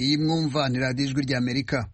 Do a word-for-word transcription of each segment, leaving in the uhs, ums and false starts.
iyi mwumva ni radiyo ijwi ry'Amerika.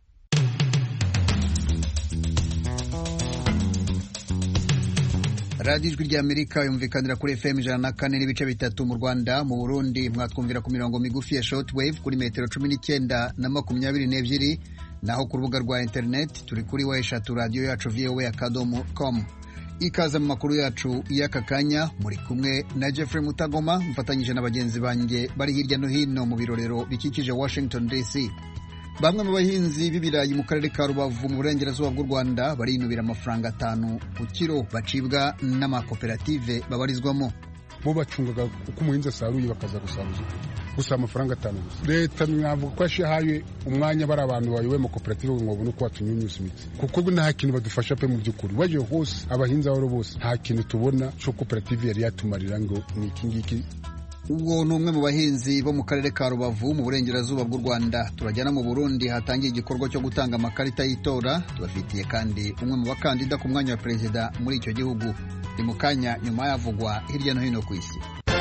radiyo ijwi ry'Amerika yumvikanira kuri F M ijana na kane n'ibice bitatu mu Rwanda. Mu Burundi mwatwumvira ku mirongo migufi ya shortwave kuri metero cumi n'icyenda na makumyabiri n'ebyiri, naho ku rubuga rwa interineti turi kuri wa eshatu radiyo yacu voa akadomo com. Ikaza mu makuru yacu y'aka kanya, muri kumwe na Jeffrey Mutagoma mfatanyije na bagenzi banjye bari hirya no hino mu birorero bikikije Washington D C. Bamwe mu bahinzi b'ibirayi mu karere ka Rubavu mu burengerazuba bw'u Rwanda barinubira amafaranga atanu ku kiro bacibwa n'amakoperative babarizwamo. Bo bacungaga uko umuhinzi asaruye bakaza gusaruza gusa amafaranga atanu gusa. Leta mwavuga ko yashahaye umwanya bari abantu bayoboye mu koperative ngo babone uko batunyunyuza imitsi, kuko nta kintu badufasha pe mu by'ukuri. Waje hose abahinzi aho bose nta kintu tubona cyo koperative yari yatumarira ngo ni iki ngiki. Ubwo ni umwe mu bahinzi bo mu karere ka Rubavu mu burengerazuba bw'u Rwanda. Turajyana mu Burundi hatangiye igikorwa cyo gutanga amakarita y'itora. Tubafitiye kandi umwe mu bakandida ku mwanya wa perezida muri icyo gihugu. Ni mu kanya nyuma yavugwa hirya no hino ku isi.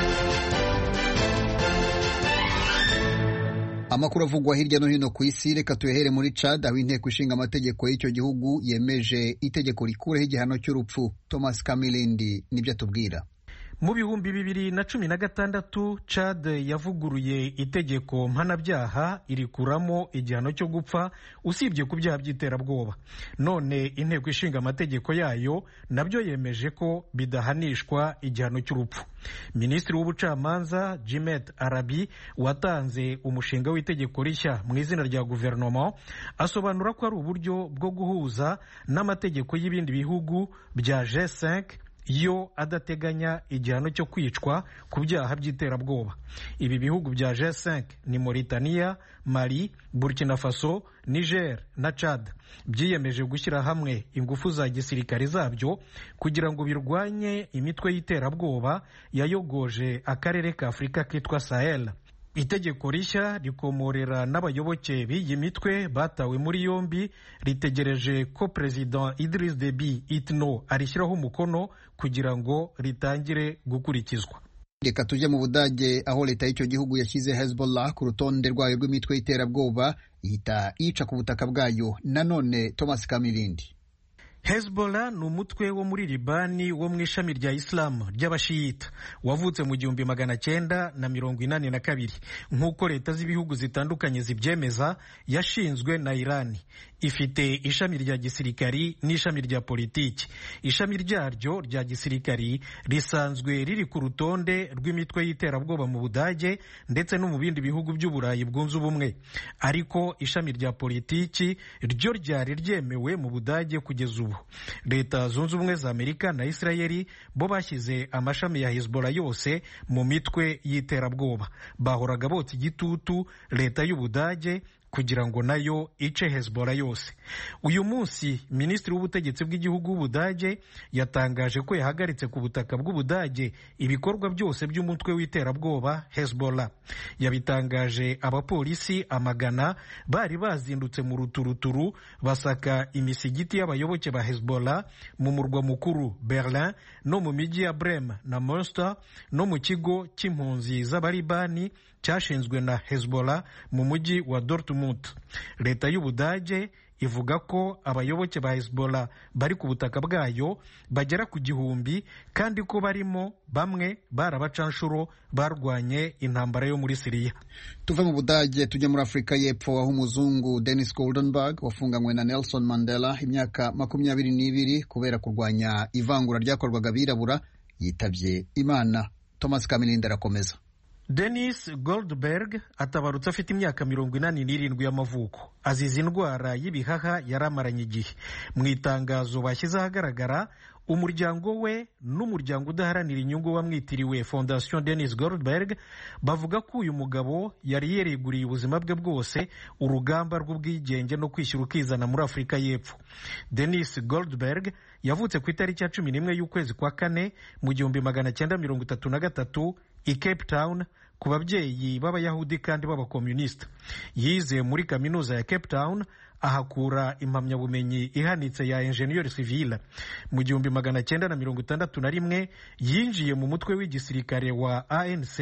Amakuru avugwa hirya no hino ku isi, reka tuyahere muri Chad, aho inteko ishinga amategeko y'icyo gihugu yemeje itegeko rikureho igihano cy'urupfu. Thomas Kamilindi nibyo atubwira. Mu bihumbi bibiri na cumi na gatandatu Chad yavuguruye itegeko mpanabyaha irikuramo igihano cyo gupfa usibye ku byaha by'iterabwoba. None inteko ishinga amategeko yayo nabyo yemeje ko bidahanishwa igihano cy'urupfu. Minisitiri w'ubucamanza Jimet Arabi watanze umushinga w'itegeko rishya mu izina rya guverinoma asobanura ko ari uburyo bwo guhuza n'amategeko y'ibindi bihugu bya G cinq yo adateganya igihano cyo kwicwa ku byaha by'iterabwoba. Ibi bihugu bya G cinq ni Mauritania, Mali, Burkina Faso, Niger na Chad. Byiyemeje gushyira hamwe ingufu za gisirikare zabyo kugira ngo birwanye imitwe y'iterabwoba yayogoje akarere ka Afurika kitwa Sahel. Itegeko rishya rikomorera n'abayoboke b'iyi mitwe batawe muri yombi, ritegereje ko President Idriss Deby Itno arishyiraho umukono kugira ngo ritangire gukurikizwa. Reka tujye mu Budage, aho leta y'icyo gihugu yashyize Hezbollah ku rutonde rwayo rw'imitwe y'iterabwoba ihita yica ku butaka bwayo. Nanone Thomas Kamilindi. Hezbollah ni umutwe wo muri Libani wo mu ishami rya Islam ry'Abashiyita wavutse mu gihumbi magana cyenda na mirongo inani na kabiri. Nk'uko leta z'ibihugu zitandukanye zibyemeza, yashinzwe na Irani. Ifite ishami rya gisirikari n'ishami rya politiki. Ishami ryaryo rya gisirikari risanzwe riri ku rutonde rw'imitwe y'iterabwoba mu Budage ndetse no mu bindi bihugu by'Uburayi bwunze ubumwe. Ariko ishami rya politiki ryo ryari ryemewe mu Budage kugeza ubu. Leta zunze ubumwe za Amerika na Israeli bo bashyize amashami ya Hezbollah yose mu mitwe y'iterabwoba. Bahoraga botsa igitutu leta y'Ubudage kugira ngo nayo ice Hezbollah yose. Uyu munsi Minisitiri w'ubutegetsi bw'igihugu w'Ubudage yatangaje ko yahagaritse ku butaka bw'Ubudage ibikorwa byose by'umutwe w'iterabwoba Hezbollah. Yabitangaje abapolisi amagana bari bazindutse mu ruturuturu basaka imisigiti y'abayoboke ba Hezbollah mu murwa mukuru Berlin no mu mijyi ya Bremen na Münster no mu kigo cy'impunzi z'Abaribani cyashinzwe na Hezbollah mu mujyi wa Dortmund. Leta y'Ubudage ivuga ko abayoboke ba Hezbollah bari ku butaka bwayo bagera ku gihumbi kandi ko barimo bamwe barabacanshuro barwanye intambara yo muri Syria. Tuve mu Budage tujya muri Afurika y'Epfo, aho umuzungu Dennis Goldenberg wafunganywe na Nelson Mandela imyaka makumyabiri n'ibiri kubera kurwanya ivangura ryakorwaga abirabura yitabye Imana. Thomas Kamilindi arakomeza. Dennis Goldberg atabarutse afite imyaka mirongo inani n'irindwi y'amavuko. Azize indwara y'ibihaha yaramaranye igihe. Mu itangazo bashyize ahagaragara, umuryango we n'umuryango udaharanira inyungu wamwitiriwe Fondation Dennis Goldberg bavuga ko uyu mugabo yari yereguriye ubuzima bwe bwose urugamba rw'ubwigenge no kwishyura ukizana muri Afurika y'Epfo. Dennis Goldberg yavutse ku itariki ya cumi n'imwe y'ukwezi kwa kane mu gihumbi magana cyenda mirongo itatu na gatatu i Cape Town ku babyeyi b'Abayahudi kandi b'Abakomunisita. Yize muri kaminuza ya Cape Town, ahakura impamyabumenyi ihanitse ya Ingenieur Civil. Mu gihumbi magana cyenda na mirongo itandatu na rimwe yinjiye mu mutwe w'igisirikare wa A N C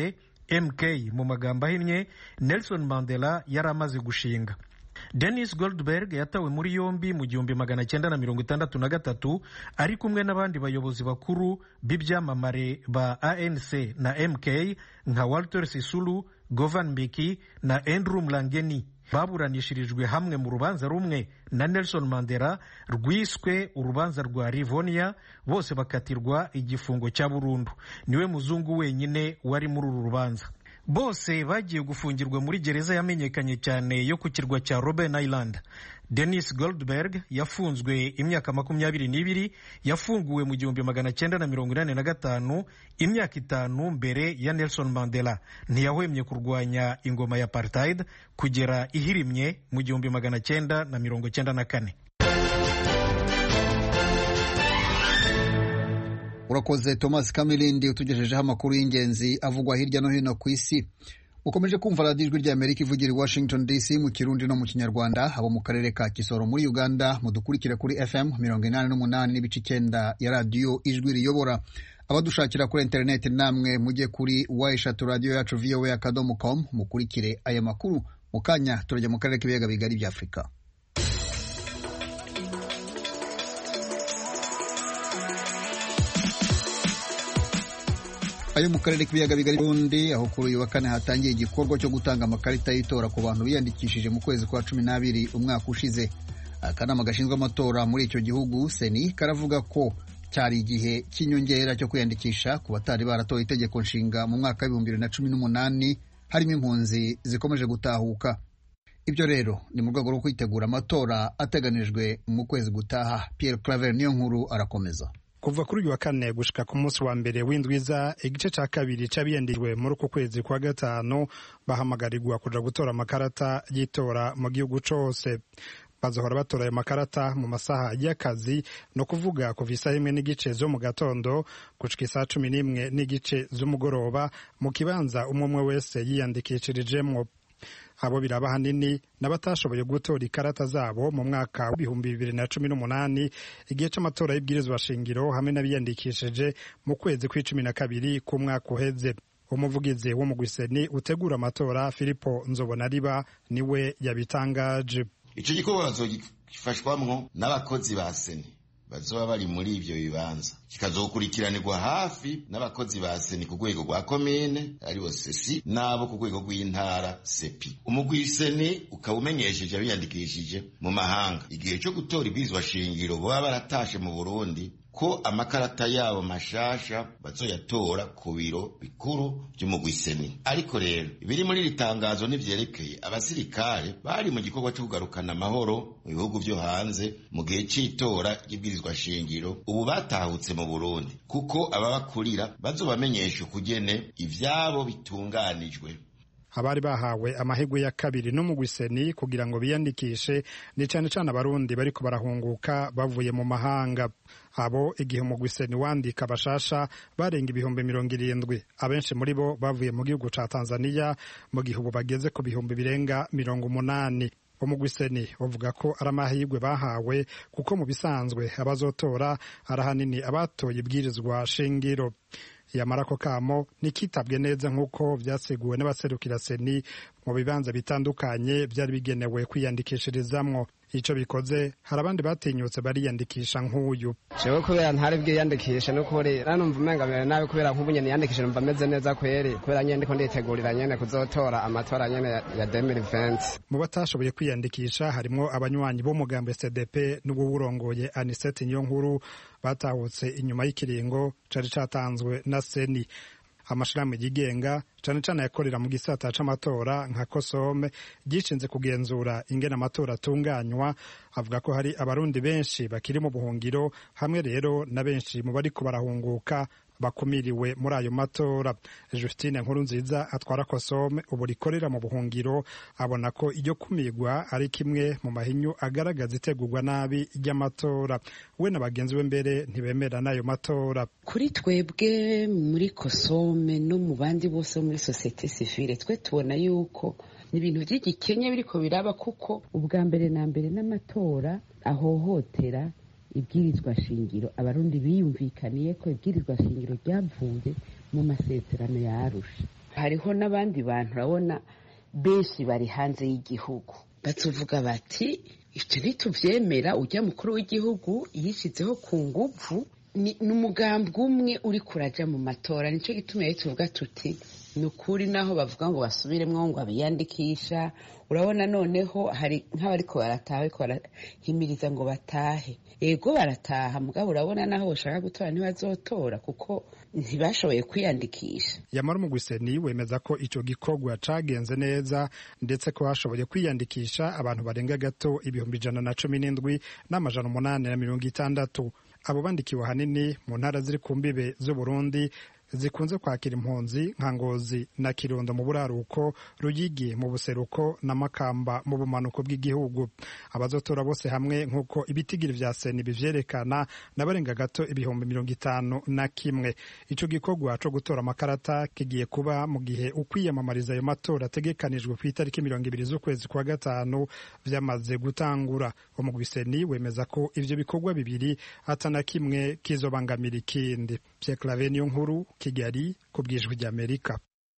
M K mu magambo ahinnye Nelson Mandela yari amaze gushinga. Dennis Goldberg yatawe muri yombi mu gihumbi magana cyenda na mirongo itandatu na gatatu ari kumwe n'abandi bayobozi bakuru b'ibyamamare ba A N C na M K nka Walter Sisulu, Govan Mbeki na Andrew Mlangeni. Baburanishirijwe hamwe mu rubanza rumwe na Nelson Mandela rwiswe urubanza rwa Rivonia, bose bakatirwa igifungo cya burundu. Niwe muzungu wenyine wari muri uru rubanza. Bose bagiye gufungirwa muri gereza yamenyekanye cyane yo ku kirwa cya Robben Island. Dennis Goldberg yafunzwe imyaka makumyabiri n'ibiri, yafunguwe mu gihumbi magana cyenda na mirongo inani na gatanu, imyaka itanu mbere ya Nelson Mandela. Ntiyahwemye kurwanya ingoma ya apartheid kugera ihirimye mu gihumbi magana cyenda na mirongo cyenda na kane. Urakoze Thomas Kamilindi utugejejeho amakuru y'ingenzi avugwa hirya no hino ku isi. Ukomeje kumva radiyo ijwi ry'Amerika ivugira i Washington D C mu Kirundi no mu Kinyarwanda. Abo mu karere ka Kisoro muri Uganda mudukurikira kuri F M mirongo inani n'umunani n'ibice icyenda ya radiyo ijwi riyobora. Abadushakira kuri interineti namwe mujye kuri wa eshatu radiyo yacu V O A akadomo com mukurikire aya makuru. Mu kanya turajya mu karere k'ibiyaga bigari bya Afurika. Ayo mu karere k'ibiyaga bigari Burundi, aho kuri uyu wa kane hatangiye igikorwa cyo gutanga amakarita y'itora ku bantu biyandikishije mu kwezi kwa cumi n'abiri umwaka ushize. Akanama gashinzwe amatora muri icyo gihugu Seni karavuga ko cyari igihe cy'inyongera cyo kwiyandikisha ku batari baratoye itegeko nshinga mu mwaka w'ibihumbi bibiri na cumi n'umunani, harimo impunzi zikomeje gutahuka. Ibyo rero ni mu rwego rwo kwitegura amatora ateganijwe mu kwezi gutaha. Pierre Claver niyo nkuru arakomeza. Kuva kuri uyu wa kane gushika ku munsi wa mbere w'indwiza, igice ca kabiri c'abiyandikijwe muri uko kwezi kwa gatanu bahamagarirwa kuja gutora amakarata y'itora mu gihugu cose. Bazohora batora ayo makarata mu masaha y'akazi, no kuvuga kuva isaha imwe n'igice zo mu gatondo gushika isaha cumi n'imwe n'igice z'umugoroba mu kibanza umwe umwe wese yiyandikishirijemwo. Abo biraba hanini n'abatashoboye gutora ikarata zabo mu mwaka w'ibihumbi bibiri na cumi n'umunani igihe c'amatora y'ibwirizwa shingiro, hamwe n'abiyandikishije mu kwezi kw'icumi na kabiri k'umwaka uheze. Umuvugizi wo mu Gwiseni utegura amatora Filipo Nzobonariba niwe yabitangaje. Ico gikorwa bazogifashwamwo n'abakozi ba Seni bazoba bari muri ivyo bibanza, kikazokurikiranirwa hafi n'abakozi ba Seni ku rwego rwa komine aribo sesi n'abo ku rwego rw'intara sepi. Umugwi Seni ukaba umenyesheje abiyandikishije mu mahanga igihe cyo gutora ibwirizwa shingiro baba baratashe mu Burundi ko amakarata yabo mashasha bazoyatora ku biro bikuru by'umugwi Seni. Ariko rero ibiri muri ritangazo nivyerekeye abasirikare bari mu gikorwa cyo kugarukana amahoro mu bihugu byo hanze mu gihe c'itora y'ibwirizwa shingiro, ubu batahutse mu Burundi kuko ababakurira bazobamenyesha ukugene ivyabo bitunganijwe. Abari bahawe amahigwe ya kabiri n'umugwi Seni kugira ngo biyandikishe ni cyane cyane abarundi bariko barahunguka bavuye mu mahanga. Abo igihe umugwi Seni wandika bashasha barenga ibihumbi mirongo irindwi, abenshi muri bo bavuye mu gihugu ca Tanzania, mu gihe ubu bageze ku bihumbi birenga mirongo umunani. Umugwi Seni uvuga ko ari amahirwe bahawe kuko mu bisanzwe abazotora ari ahanini abatoye ibwirizwa shingiro. Yamara ko kamo nikitabwe neza nk'uko vyaseguwe n'abaserukira Seni mu bibanza bitandukanye byari bigenewe kwiyandikishirizamwo. Ico bikoze hari abandi batinyutse bariyandikisha nk'uyu. Jewe kubera ntari bwiyandikisha no kuri ranumva umenga mbere nawe kubera nk'ubu nyene yandikishije numva meze neza kweri, kubera nyene ndiko nditegurira nyene kuzotora amatora nyene ya deux mille vingt. Mu batashoboye kwiyandikisha harimo abanywanyi b'umugambi C D P n'ubwo burongoye Anisette Niyonkuru batahutse inyuma y'ikiringo cari catanzwe na Seni. Amashirahamwe yigenga cane cane yakorera mu gisata c'amatora nka Kosome gishinze kugenzura ingene amatora atunganywa, avuga ko hari abarundi benshi bakiri mu buhungiro, hamwe rero na benshi mu bariko barahunguka bakumiriwe muri ayo matora. Justine Nkurunziza atwara Kosome ubu rikorera mu buhungiro abona ko iryo kumigwa ari kimwe mu mahinyu agaragaza itegurwa nabi ry'amatora. We na bagenzi we mbere ntibemera n'ayo matora. Kuri twebwe muri Kosome no mu bandi bose muri societe civile twe tubona yuko ni ibintu by'igikenye biriko biraba, kuko ubwa mbere na mbere n'amatora ahohotera ibwirizwa shingiro. Abarundi biyumvikaniye ko ibwirizwa shingiro ryavuye mu masezerano ya Arusha. hariho n'abandi bantu urabona benshi bari hanze y'igihugu batuvuga bati ivyo ntituvyemera, ujya mukuru w'igihugu yishizeho ku nguvu, ni umugambwe umwe uri kuraja mu matora. Nico gituma rero tuvuga tuti ni ukuri naho bavuga ngo basubiremwo ngo abiyandikisha, urabona noneho hari nk'abariko barataha bariko barahimiriza ngo batahe. Ego barataha mugabo urabona naho bashaka gutora ntibazotora kuko ntibashoboye kwiyandikisha. Yamara umugwiseni wemeza ko ico gikorwa cagenze neza ndetse ko hashoboye kwiyandikisha abantu barenga gato ibihumbi ijana na cumi n'indwi n'amajana umunani na mirongo itandatu. Abo bandikiwe hanini mu ntara ziri ku mbibe z'Uburundi zikunze kwakira impunzi nka Ngozi na Kirundo mu buraruko, Ruyigi mu buseruko na Makamba mu bumanuko bw'igihugu. Abazotora bose hamwe nk'uko ibitigiri vya seni bivyerekana n'abarenga gato ibihumbi mirongo itanu na kimwe. Ico gikorwa co gutora amakarata kigiye kuba mu gihe ukwiyamamariza ayo matora ategekanijwe ku itariki mirongo ibiri z'ukwezi kwa gatanu vyamaze gutangura. Umugwiseni wemeza ko ivyo bikorwa bibiri atana kimwe kizobangamira ikindi. Pierre Claver niyo nkuru, Kigali, ku bw'Ijwi ry'Amerika.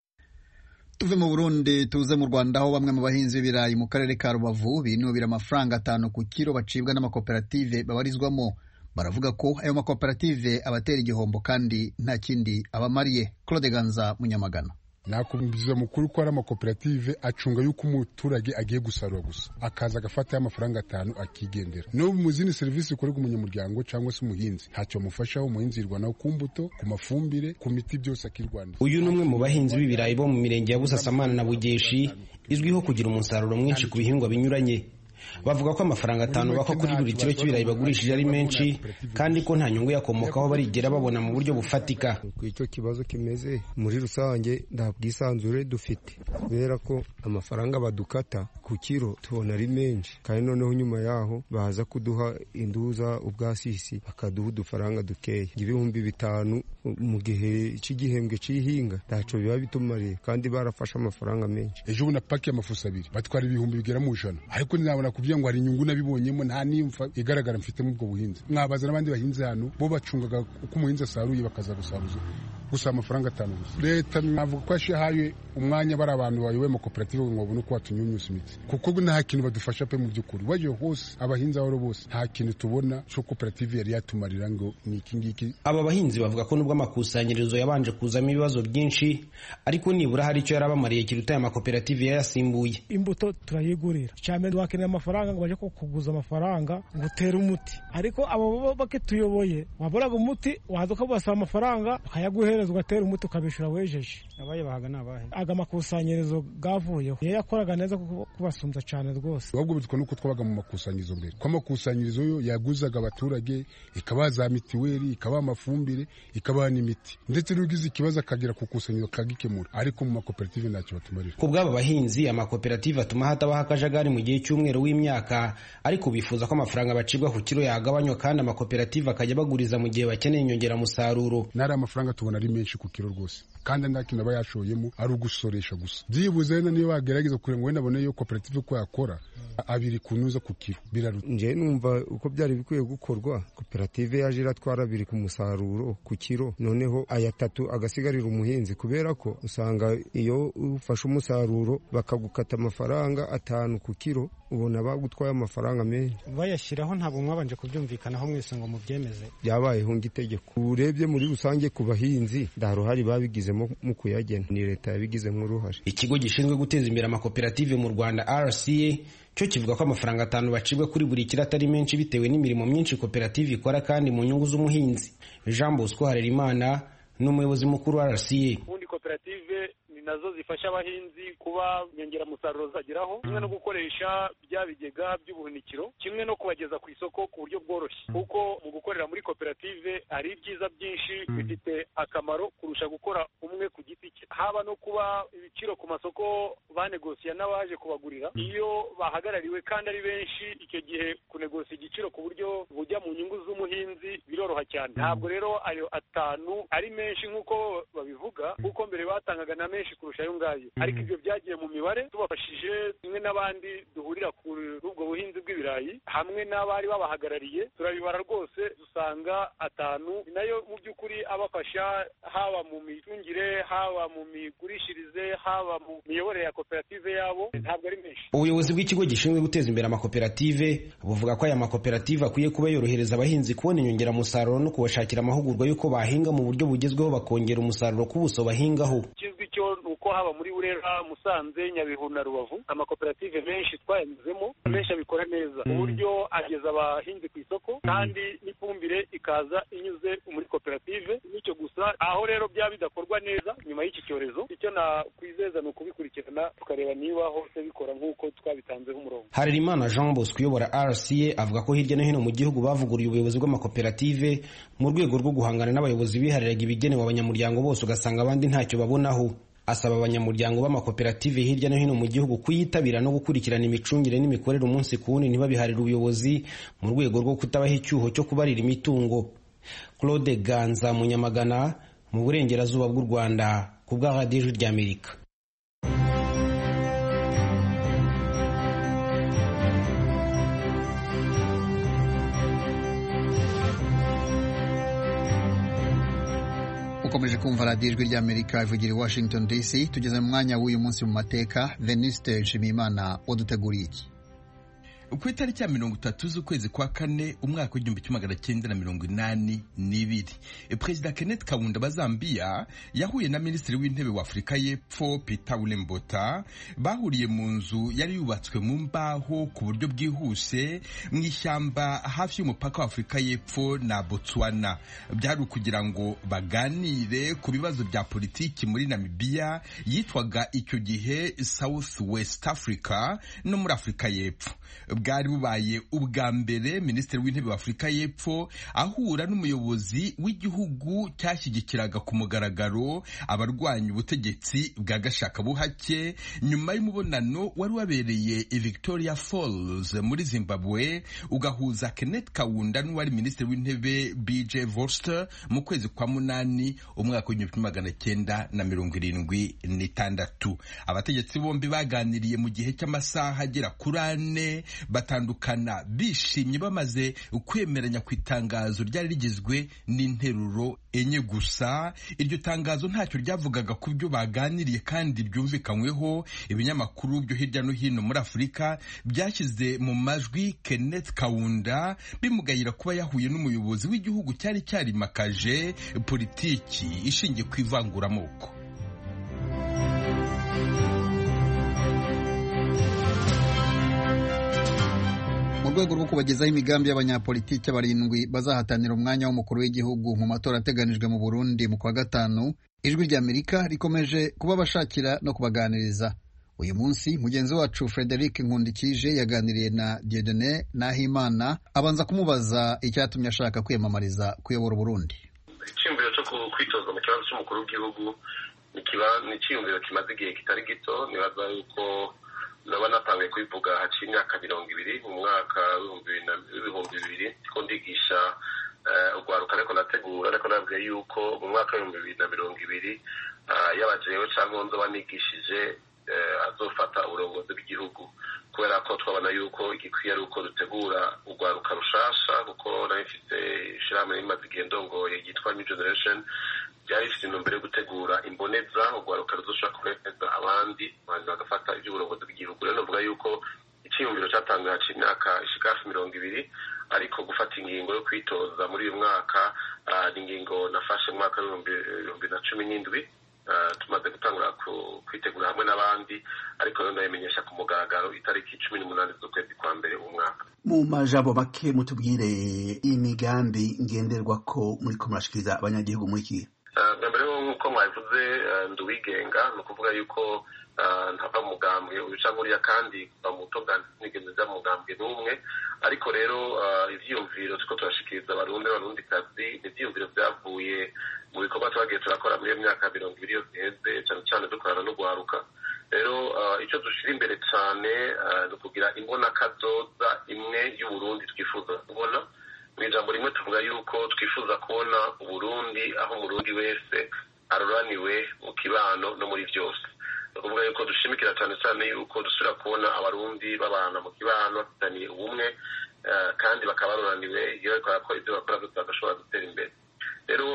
Tuve mu Burundi tuze mu Rwanda aho bamwe mu bahinzi b'ibirayi mu karere ka Rubavu binubira amafaranga atanu ku kiro bacibwa n'amakoperative babarizwamo. Baravuga ko ayo makoperative abatera igihombo kandi nta kindi abamariye. Claude Ganza, Munyamagana. Nakumbiza mukuru ko ari amakoperative acunga yuko umuturage agiye gusarura gusa akaza agafata amafaranga atanu akigendera. No mu zindi serivisi ikorerwa umunyamuryango cyangwa se umuhinzi ntacyo mufashaho, umuhinzi irwanaho ku mbuto, ku mafumbire, ku miti byose akirwana. Uyu ni umwe mu bahinzi b'ibirayi bo mu mirenge ya Busasamana na Bugeshi izwiho kugira umusaruro mwinshi ku bihingwa binyuranye. Bavuga ko amafaranga atanu bako kuri buri kiro cy'ibirayi bagurishije ari menshi kandi ko nta nyungu yakomokaho barigera babona mu buryo bufatika. Ku icyo kibazo kimeze muri rusange nta bwisanzure dufite kubera ko amafaranga badukata ku kiro tubona ari menshi, kandi noneho nyuma yaho baza kuduha induza ubwasisi bakaduha udufaranga dukeya ibihumbi bitanu mu gihe cy'igihembwe cy'ihinga. Ntaco biba bitumariye kandi barafashe amafaranga menshi. Ejo na paki y'amafuso abiri batwara ibihumbi bigera mu ijana, ariko nabona kuvuga ngo hari inyungu nabibonyemo nta nimfa igaragara mfite mu bwo buhinzi. Mwabaza n'abandi bahinzi hano bo bacungaga uko umuhinzi asaruye bakaza gusaruza gusa amafaranga atanu gusa. Leta navuga ko yashahaye umwanya bari abantu bayoboye mu koperative ngo babone uko batunyunyusa imitsi kuko nta kintu badufasha pe mu by'ukuri. Waje hose abahinzi aho bose nta kintu tubona cyo koperative yari yatumarira ngo ni iki ngiki. Aba bahinzi bavuga ko nubwo amakusanyirizo yabanje kuzamo ibibazo byinshi ariko nibura hari icyo yarabamariye kiruta amakoperative yayasimbuye. Imbuto turayigurira cyane duhakenera amafaranga ngo baje kuguza amafaranga ngo utere umuti, ariko abo bakituyoboye waboraga umuti waduka basaba amafaranga akayaguhereza ugatera umuti ukabishura wejeje. Abaye bahaga nabahe aga makusanyirizo gavuyeho ye yakoraga neza kuko kubasumbya cyane rwose. Ahubwo bitwa nuko twabaga mu makusanyirizo mbere kwa makusanyirizo yo yaguzaga abaturage ikabaza mitiweli ikaba amafumbire ikaba n'imiti ndetse n'ugize ikibazo akagira kukusanyirizo kagikemura, ariko mu makoperative ntacyo batumarira. Ku bw'aba bahinzi amakoperative atuma hatabaho akajagari mu gihe cy'umwero w'imyaka, ariko bifuza ko amafaranga bacibwa ku kiro yagabanywa kandi amakoperative akajya baguriza mu gihe bakeneye inyongeramusaruro. Nari amafaranga tubona ari menshi ku kiro rwose kandi nta kintu aba yashoyemo ari ugusoresha gusa. Byibuze niyo bagerageza kugira ngo wenda abone yo koperative ko yakora abiri kunuza ku kiro biraruta. Nje numva uko byari bikwiye gukorwa, koperative yaje iratwara abiri ku musaruro ku kiro, noneho ayatatu agasigarira umuhinzi kubera ko usanga iyo ufashe umusaruro bakagukata amafaranga atanu ku kiro ubona bagutwaye amafaranga menshi. Bayashyiraho ntabwo mwabanje kubyumvikanaho mwese ngo mubyemeze. Byabayeho ngitegeko. Urebye muri rusange ku bahinzi ndaruhari babigizemo mu kuyagena, ni leta yabigizemo uruhare. Ikigo gishinzwe guteza imbere amakoperative mu Rwanda R C A cyo kivuga ko amafaranga atanu bacibwa kuri buri kiro atari menshi bitewe n'imirimo myinshi koperative ikora kandi mu nyungu z'umuhinzi. Jean Bosco Harerimana ni umuyobozi mukuru wa R C A. Ubundi koperative nazo zifasha abahinzi kuba nyongeramusaruro zageraho, kimwe no gukoresha bya bigega by'ubuhunikiro, kimwe no kubageza ku isoko ku buryo bworoshye, kuko mu gukorera muri koperative hari ibyiza byinshi bifite akamaro kurusha gukora umwe ku giti cye, haba no kuba ibiciro ku masoko banegosiya n'abaje kubagurira. Iyo bahagarariwe kandi ari benshi, icyo gihe kunegosiya igiciro ku buryo bujya mu nyungu z'umuhinzi biroroha cyane. Ntabwo rero ayo atanu ari menshi nk'uko babivuga, kuko mbere batangaga na menshi menshi kurusha ayo ngayo ariko ibyo byagiye mu mibare tubafashije kimwe n'abandi duhurira kuri ubwo buhinzi bw'ibirayi hamwe n'abari babahagarariye turabibara rwose dusanga atanu nayo mu by'ukuri abafasha haba mu mitungire haba mu migurishirize haba mu miyoborere ya koperative yabo ntabwo ari menshi. Ubuyobozi bw'ikigo gishinzwe guteza imbere amakoperative buvuga ko aya makoperative akwiye kuba yorohereza abahinzi kubona inyongeramusaruro no kubashakira amahugurwa y'uko bahinga mu buryo bugezweho bakongera umusaruro ku buso bahingaho. Ikizwi cyo ni uko haba muri Burera, Musanze, Nyabihu na Rubavu amakoperative menshi twayanyuzemo menshi abikora neza uburyo ageza abahinzi ku isoko kandi n'ifumbire ikaza inyuze muri koperative. Nicyo gusa aho rero byaba bidakorwa neza nyuma y'iki cyorezo icyo nakwizeza ni ukubikurikirana tukareba niba hose bikora nk'uko twabitanzeho umurongo. Harerimana Jean Bosco uyobora R C A avuga ko hirya no hino mu gihugu bavuguriye ubuyobozi bw'amakoperative mu rwego rwo guhangana n'abayobozi bihariraga ibigenewe abanyamuryango bose ugasanga abandi ntacyo babonaho. Asaba abanyamuryango b'amakoperative hirya no hino mu gihugu kuyitabira no gukurikirana imicungire n'imikorere umunsi ku wundi ntibabiharire ubuyobozi mu rwego rwo kutabaha icyuho cyo kubarira imitungo. Claude Ganza Munyamagana mu burengerazuba bw'u Rwanda ku bwa Radio ry'Amerika. ukomeje kumva radiyo ijwi ry'Amerika ivugira i Washington D C. Tugeze mu mwanya w'uyu munsi mu mateka. Venuste Nshimiyimana waduteguriye iki? Ku itariki ya mirongo itatu z'ukwezi kwa kane umwaka w'igihumbi kimwe magana cyenda na mirongo inani n'ibiri Perezida Kenneth Kaunda wa Zambia yahuye na Minisitiri w'Intebe wa Afurika y'Epfo Peter Ulembota bahuriye mu nzu yari yubatswe mu mbaho ku buryo bwihuse mu ishyamba hafi y'umupaka wa Afurika y'Epfo na Botswana. Byari ukugira ngo baganire ku bibazo bya politiki muri Namibia yitwaga icyo gihe South West Africa no muri Afurika y'Epfo. Bwari bubaye ubwa mbere Minisitiri w'Intebe wa Afurika y'Epfo ahura n'umuyobozi w'igihugu cyashyigikiraga ku mugaragaro abarwanya ubutegetsi bwa gashakabuhake nyuma y'umubonano wari wabereye i Victoria Falls muri Zimbabwe ugahuza Kenneth Kaunda n'uwari Minisitiri w'Intebe B J Vorster mu kwezi kwa munani umwaka w'igihumbi kimwe magana cyenda na mirongo irindwi n'itandatu. Abategetsi bombi baganiriye mu gihe cy'amasaha agera kuri ane batandukana bishimye bamaze kwemeranya ku itangazo ryari rigizwe n'interuro enye gusa. Iryo tangazo ntacyo ryavugaga ku byo baganiriye kandi byumvikanyweho. Ibinyamakuru byo hirya no hino muri Afurika byashyize mu majwi Kenneth Kaunda bimugayira kuba yahuye n'umuyobozi w'igihugu cyari cyarimakaje politiki ishingiye ku ivanguramoko. Mu rwego rwo kubagezaho imigambi y'abanyapolitiki barindwi bazahatanira umwanya w'umukuru w'igihugu mu matora ateganijwe mu Burundi mu kwa gatanu, ijwi ry'Amerika rikomeje kubabashakira no kubaganiriza. Uyu munsi mugenzi wacu Frederic Nkundikije yaganiriye na Dieudonné Nahimana abanza kumubaza icyatumye ashaka kwiyamamariza kuyobora Burundi. Icyumviro cyo kwitoza mu kibanza cy'umukuru w'igihugu ni icyumviro kimaze igihe kitari gito. Nibaza yuko naba natangiye kubivuga haciye imyaka mirongo ibiri mu mwaka w'ibihumbi bibiri ko ndigisha urwaruka ariko nategura ariko nabwiye yuko mu mwaka w'ibihumbi bibiri na mirongo ibiri yaba jewe cyangwa nzoba nigishije azofata uburongozi bw'igihugu, kubera ko twabona yuko igikwiye ari uko dutegura urwaruka rushasha, kuko nari mfite ishirahamwe rimaze igihe ndongoye ryitwa New Generation byari bifite intumbero yo gutegura imboneza urwaruka ruzoshobora kunezeza abandi abantu bagafata iby'uburongozi bw'igihugu. Rero navuga yuko icyiyumviro cyatangiye haciye imyaka ishika hafi mirongo ibiri, ariko gufata ingingo yo kwitoza muri uyu mwaka ni ingingo nafashe mu mwaka w'ibihumbi bibiri na cumi n'indwi tumaze gutangura kwitegura hamwe n'abandi, ariko rero ndabimenyesha ku mugaragaro itariki cumi n'umunani z'ukwezi kwa mbere umwaka. Mu majambo make mutubwire imigambi ngenderwako muriko murashikiriza abanyagihugu muri iki gihe? Bwa mbere nk'uko mwabivuze ndi uwigenga, ni ukuvuga yuko ntava mu mugambwe ubica nkuriya kandi bamutoga ntigenza mu mugambwe n'umwe, ariko rero ivyiyumviro turiko turashikiriza abarundi n'abarundikazi ni ivyiyumviro vyavuye mu bikorwa twagiye turakora muri iyo myaka mirongo ibiri yose iheze, cane cane dukorana no guharuka. Rero icyo dushira imbere cane ni ukugira imbonakazoza imwe y'Uburundi twifuza kubona. Mu ijambo rimwe tuvuga yuko twifuza kubona Uburundi aho umurundi wese aruraniwe mu kibano no muri byose. Ukuvuga yuko dushimikira cyane cyane yuko dusubira kubona abarundi babana mu kibano bafitaniye ubumwe kandi bakaba baruraniwe iyo bariko barakora ibyo bakora byose bagashobora gutera imbere. Rero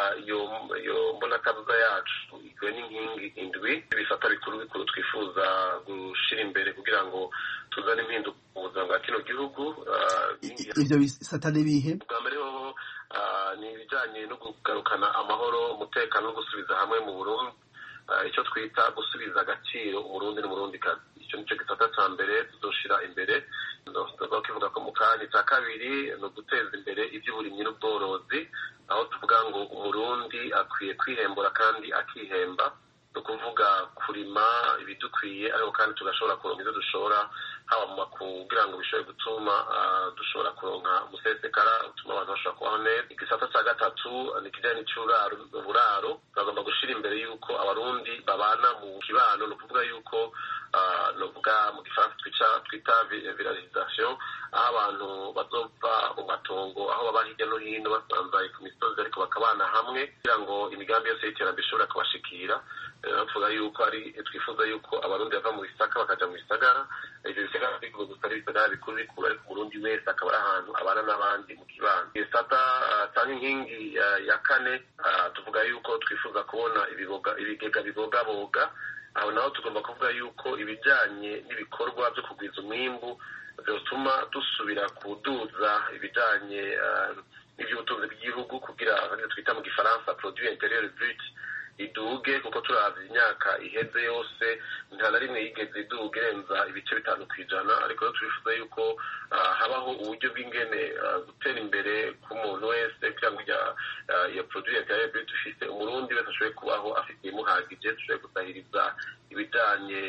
iyo mbona kabuza yacu igwe n'inkingi indwi ibifata bikuru bikuru twifuza gushira imbere kugira ngo tuzane impinduka mu buzima bwa kino gihugu. Ivyo bisata n'ibihe? Bwa mbere hoho ni ibijanye no kugarukana amahoro, umutekano no gusubiza hamwe mu Burundi, icyo twita gusubiza agaciro umurundi n'umurundikazi. Icyo nicyo gisata ca mbere tuzoshira imbere. Tuzokivuga ko mu kanya ca kabiri ni uguteza imbere ivy'uburimyi n'ubworozi, aho tuvuga ngo umurundi akwiye kwihembura kandi akihemba, ni ukuvuga kurima ibidukwiye ariko kandi tugashobora kuronka ivyo dushora haba mu makungu kugira ngo bishobore gutuma dushobora kuronka umusesekara utuma abantu bashobora kubaho neza. Igisata ca gatatu ni kijanye n'uburaro, bagomba gushira imbere yuko abarundi babana mu kibano, ni ukuvuga yuko novuga mu gifaransa twita viralisation, aho abantu bazova mu matongo aho baba hirya no hino basanzaye ku misozi ariko bakabana hamwe kugira ngo imigambi yose y'iterambere ishobora kubashikira. Tuvuga yuko ari twifuza yuko abarundi bava mu bisaka bakaja mu bisagara, ivyo bisagara bikuru gusa ari ibisagara bikuru bikuru ariko umurundi wese akaba ari ahantu abana n'abandi mu kibano. Igisata canke inkingi ya kane tuvuga yuko twifuza kubona ibiboga ibigega bibogaboga, aho naho tugomba kuvuga yuko ibijanye n'ibikorwa byo kugwiza umwimbu vyotuma dusubira kuduza ibijanye n'ivy'ubutunzi bw'igihugu kugira ngo twita mu gifaransa produit intérieur brut iduge, kuko turavye imyaka iheze yose nta na rimwe yigeze iduga irenza ibice bitanu kw'ijana, ariko rero turifuza yuko habaho uburyo bw'ingene gutera imbere k'umuntu wese kugira ngo iyo produit intérieur brut dufise umurundi wese ashoboye kubaho afite imuhagije, dushoboye gusahiriza ibijanye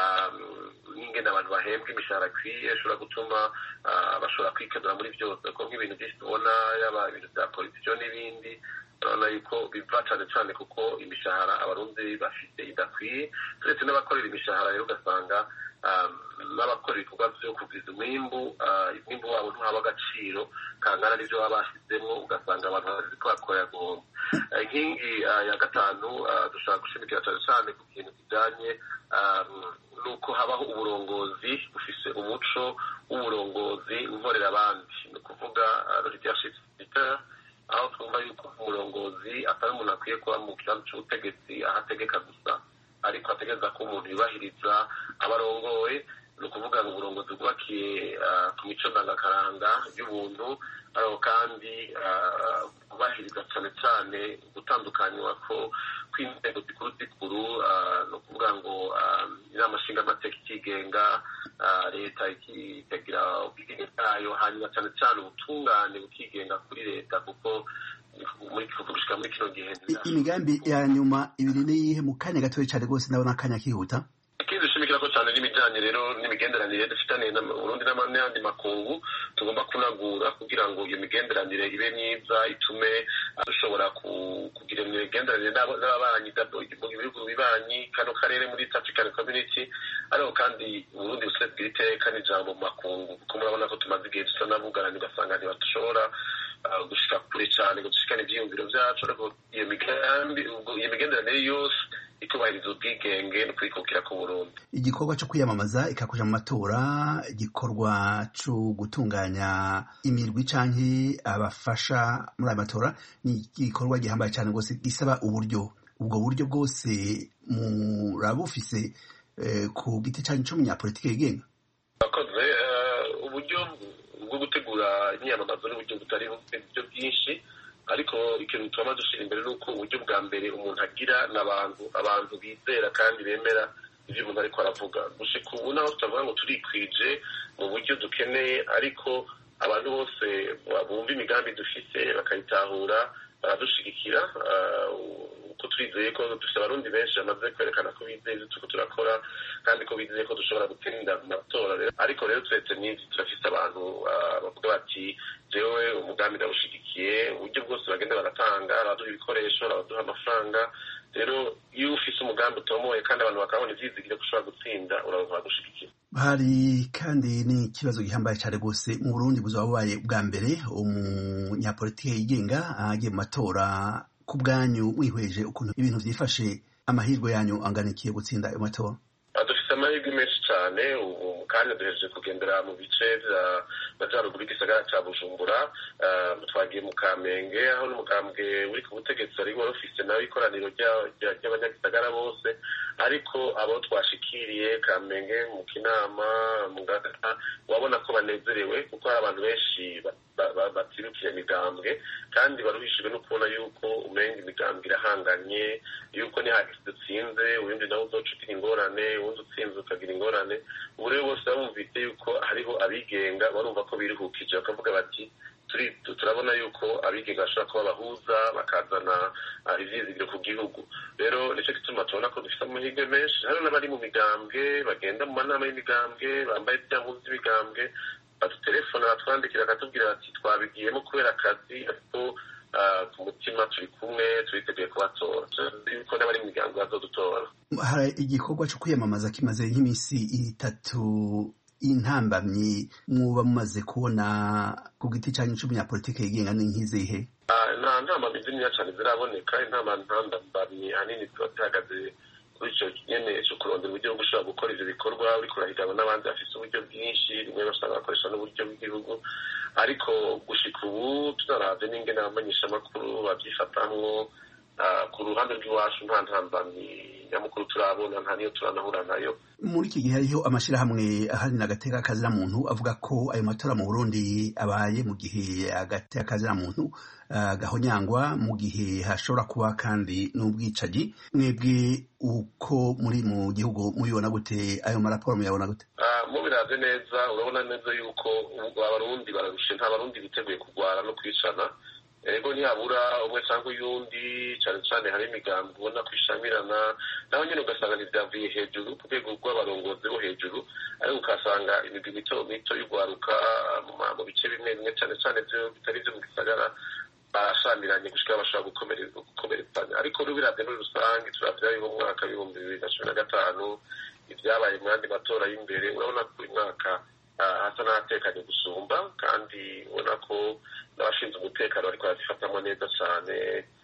n'ingene abantu bahembwa imishahara ikwiye ishobora gutuma bashobora kwikenura muri byose, kuko nk'ibintu byinshi tubona yaba ibintu bya politiki n'ibindi urabona yuko biva cane cane kuko imishahara abarundi bafite idakwiye, turetse n'abakorera imishahara rero ugasanga n'abakora ibikorwa vyo kugwiza umwimbu umwimbu wabo ntuhaba agaciro kangana n'ivyo baba bashyizemwo, ugasanga abantu bariko bakorera guhomba. Inkingi ya gatanu dushaka gushimikira cane cane ku kintu kijanye nuko habaho uburongozi bufise umuco w'uburongozi nkorera abandi, ni ukuvuga leadership leader, aho twumva yuko umurongozi atari umuntu akwiye kuba mu kibanza c'ubutegetsi aho ategeka gusa, ariko ategereza ko umuntu yubahiriza abarongoye, ni ukuvuga ngo uburongozi bwubakiye ku mico ndangakaranga y'ubuntu, ariko kandi kubahiriza cane cane gutandukanywa ko kw'inzego zikuru zikuru, ni ukuvuga ngo inama nshingamateka ikigenga, leta ikagira ubwigenge bwayo, hanyuma cane cane ubutungane bukigenga kuri leta, kuko gushika muri kino gihe imigambi ya nyuma ibiri niyihe mu kanya gatoya cane rwose ndabona akanya kihuta. Ikindi dushimikira ko cyane n'ibijanye rero n'imigenderanire dufitaniye n'Uburundi n'andi makungu tugomba kunagura kugira ngo iyo migenderanire ibe myiza, itume dushobora kugira imigenderanire n'ababanyi mu bihugu bibanyi kano karere muri East African Community, ariko kandi Uburundi busigaye iteka n'ijambo mu makungu, kuko murabona ko tumaze igihe dusa n'abugarani ugasanga ntibashobora gushika kure cyane ngo dushikane ivyiyumviro vyacu, ariko iyo migambi iyo migenderanire yose ikubahiriza ubwigenge no kwikukira ku Burundi. Igikorwa cyo kwiyamamaza ikakuja mu matora, igikorwa cyo gutunganya imirwi canke abafasha muri aya matora, ni igikorwa gihambaye cyane rwose gisaba uburyo. Ubwo buryo bwose murabufise ku giti canke c'umunyapolitike yigenga? Bakoze uburyo bwo gutegura imyamamazo n'uburyo butari buryo bwinshi, ariko ikintu twama dushira imbere nuko uburyo bwa mbere umuntu agira n'abantu abantu bizera kandi bemera ivyo umuntu ariko aravuga. Gushika ubu naho tutavuga ngo turikwije mu buryo dukeneye, ariko abantu bose bumva imigambi dufise bakayitahura baradushigikira, uko twizeye ko dufise abarundi benshi bamaze kwerekana ko bizeye ivyo turiko turakora kandi ko bizeye ko dushobora gutsinda mu matora. Ariko rero turetse n'ivyo turafise abantu bavuga bati jewe umugambi ndawushigikiye, uburyo bwose bagenda baratanga, baraduha ibikoresho, baraduha amafaranga. Rero iyo ufise umugambi utomoye kandi abantu bakabona ivyizigiro ko ushobora gutsinda, uraronka gushigikira. Hari kandi ni ikibazo gihambaye cyane rwose mu Burundi buzoba bubaye bwa mbere umunyapolitike yigenga agiye mu matora ku bwanyu wihweje ukuntu ibintu vyifashe amahirwe yanyu anganikiye gutsinda ayo matora? Dufise amahirwe menshi cane ubu kandi duhejeje kugendera mu bice vya majaruguru y'igisagara ca Bujumbura, twagiye mu Kamenge aho n'umugambwe uri ku butegetsi ari wari ufise nawe ikoraniro ry'abanyagisagara bose, ariko abo twashikiriye Kamenge, mu Kinama, mu Ngagara, wabona ko banezerewe kuko hari abantu benshi batirukiye imigambwe kandi baruhishijwe no kubona yuko umenga imigambwe irahanganye, yuko nihagise dutsinze uwundi nawe uzoca ugira ingorane, uwundi utsinze ukagira ingorane. Ubu rero bose bumvise yuko hariho abigenga barumva ko biruhukije, bakavuga bati turabona yuko abigenga bashobora kuba bahuza bakazana ivyizigiro ku gihugu. Rero nico gituma tubona ko dufite amahirwe menshi. Hariho n'abari mu migambwe bagenda mu manama y'imigambwe bambaye ibyangombwa by'imigambwe, badutelefona batwandikira bakatubwira bati twabigiyemo kubera akazi, ariko ku mutima turi kumwe turiteguye kubatora, yuko n'abari mu migambwe bazodutora. Hari igikorwa co kwiyamamaza kimaze nk'imisi itatu, intambamyi muba mumaze kubona ku giti canyu c'umunyapolitike yigenga ni nk'izihe? Nta ntambamyi zinini cane ziraboneka. Intambamyi hanini tuba zihagaze kuri ico nyene co kurondera uburyo bwo gushobora gukora ivyo bikorwa uriko urahiganwa n'abandi bafise uburyo bwinshi, rimwe basanga bakoresha n'uburyo bw'igihugu, ariko gushika ubu tunaravye n'ingene abamenyeshamakuru bavyifatamwo, ku ruhande rw'iwacu nta ntambamyi nyamukuru turabona, nta niyo turanahura nayo. Muri iki gihe hariho amashirahamwe aharanira agateka kazira muntu avuga ko ayo matora mu Burundi abaye mu gihe agateka kazira muntu gahonyangwa, mu gihe hashobora kuba kandi n'ubwicaji. Mwebwe uko muri mu gihugu mubibona gute? Ayo maraporo muyabona gute? Mubiravye neza urabona neza yuko abarundi bararushe, nta barundi biteguye kurwana no kwicana. Ego ntiyabura umwe cyangwa uyundi, cyane cyane hari imigambi ubona kwishamirana, naho nyine ugasanga ntibyavuye hejuru ku rwego rw'abarongozi bo hejuru, ariko ukasanga imigwi mito mito y'ugwaruka mu bice bimwe bimwe cyane cyane byo bitari byo mu gisagara bashamiranye gushika bashobora gukomeretsanya. Ariko rubiravye muri rusange turavye mu mwaka w'ibihumbi bibiri na cumi na gatanu ibyabaye mu yandi matora y'imbere, urabona ko uyu mwaka hasa n'ahatekanye gusumba, kandi ubona ko n'abashinzwe umutekano bariko barazifatamwo neza cane,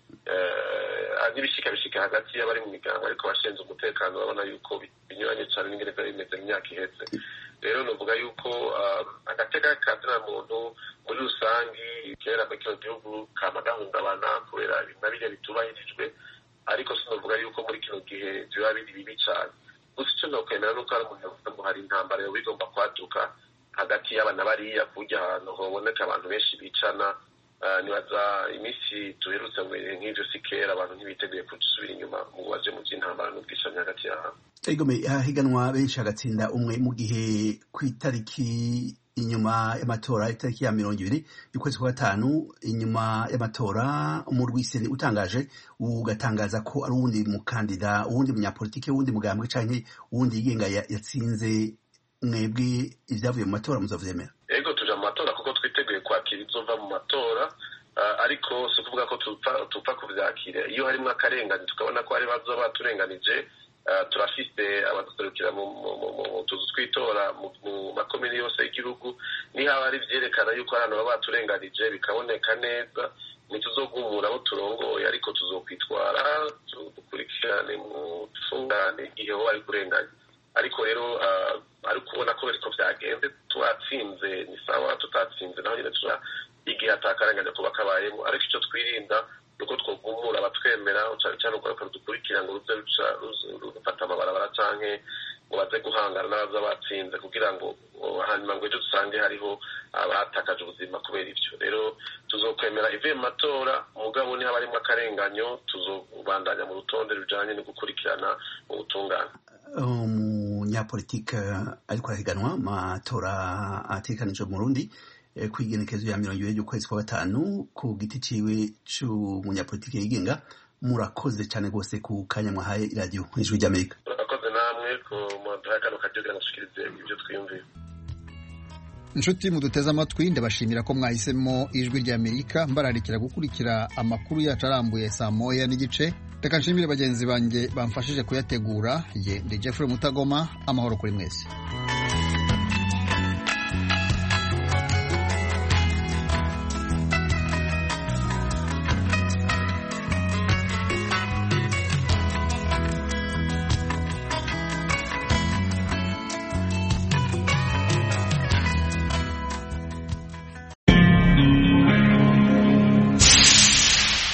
n'ibishika bishika hagati y'abari mu migambo ariko abashinzwe umutekano babona yuko binyuranye cane n'ingene vyari bimeze mu myaka iheze. Rero novuga yuko agateka kazina muntu muri rusangi kera mu kino gihugu kama gahungabana kubera ibintu na biriya bitubahirijwe, ariko sinovuga yuko muri kino gihe vyoba biri bibi cane. Gusa ico nokwemera nuko hari umuntu yavuga ngo hari intambara yoba igomba kwaduka hagati y'abana bariya kurya ahantu hoboneka abantu benshi bicana. Nibaza imisi tuherutse mu bihe nk'ivyo si kera, abantu ntibiteguye gusubira inyuma ngo baje mu vy'intambara n'ubwicanyi hagati y'ahantu. Egome hahiganwa benshi hagatsinda umwe, mu gihe kw'itariki inyuma y'amatora itariki ya mirongo ibiri y'ukwezi kwa gatanu inyuma y'amatora umurwiseni utangaje ugatangaza ko ari uwundi mukandida, uwundi munyapolitike, uwundi mugambwe canke uwundi yigenga yatsinze. Mwebwe ivyavuye mu matora muzovyemera? Ego tuja mu matora kuko twiteguye kwakira izova mu matora, ariko si ukuvuga ko tupfa kuvyakira. Iyo harimwo akarengane tukabona ko hari bazoba baturenganije, turafise abaduserukira mu tuzu twitora mu makomine yose y'igihugu, nihaba hari vyerekana yuko abantu baba baturenganije bikaboneka neza, ntituzogumura abo turongoye, ariko tuzokwitwara dukurikirane mu tungane igihe ho bari kurenganya. Ariko rero ariko ubona ko ariko vyagenze, twatsinze ni sawa, tutatsinze naho nyine tura igihe atakarenganya kuba kabayemo. Ariko ico twirinda nuko twogumura abatwemera cyane cyane uko dukurikira ngo ruze rufata amabarabara canke ngo baze guhangana n'abaza batsinze, kugira ngo hanyuma ngo ejo dusange hariho abatakaje ubuzima kubera ivyo. Rero tuzokwemera ivuye mu matora, mugabo niho habarimo akarenganyo tuzobandanya mu rutonde rujanye no gukurikirana mu butungane. Umunyapolitike ariko arahiganwa matora ategekanijwe mu Burundi kw'igenekerezo ya mirongo ibiri y'ukwezi kwa gatanu ku giti ciwe c'umunyapolitike yigenga, murakoze cane gose ku kanya mwahaye iradiyo Ijwi ry'Amerika. Murakoze namwe ku muduha kano karyo kugira ngo dushikirize ivyo twiyumviye. Inshuti muduteze amatwi, ndabashimira ko mwahisemo Ijwi ry'Amerika, mbararikira gukurikira amakuru yacu arambuye saa moya n'igice. Reka nshimire bagenzi banjye bamfashije kuyategura. Ye ndi Jeffrey Mutagoma, amahoro kuri mwese.